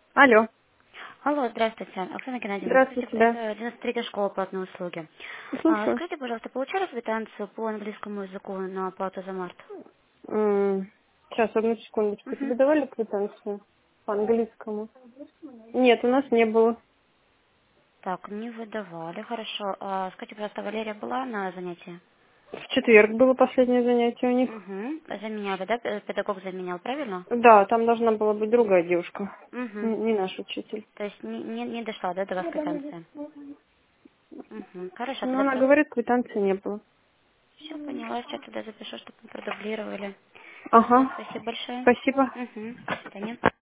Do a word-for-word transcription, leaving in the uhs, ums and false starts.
Алло. Алло, здравствуйте. Оксана Геннадьевна, скажите, Здравствуйте, да. это девяносто третья школа платной услуги. А, Слушаю. скажите, пожалуйста, получали квитанцию по английскому языку на оплату за март? М, Сейчас, одну секундочку. Угу. Тебе давали квитанцию по английскому? Нет, у нас не было. Так, не выдавали, хорошо. А, скажите, пожалуйста, Валерия была на занятии? В четверг было последнее занятие у них. Угу. Заменяли, да? П- Педагог заменял, правильно? Да, там должна была быть другая девушка. Угу. Н- Не наш учитель. То есть не, не, не дошла, да, до вас квитанция? Угу. Хорошо, Но тогда она просто говорит, квитанции не было. все поняла, сейчас туда запишу, чтобы мы продублировали. Все, Ага. спасибо большое. Спасибо. Угу. До свидания.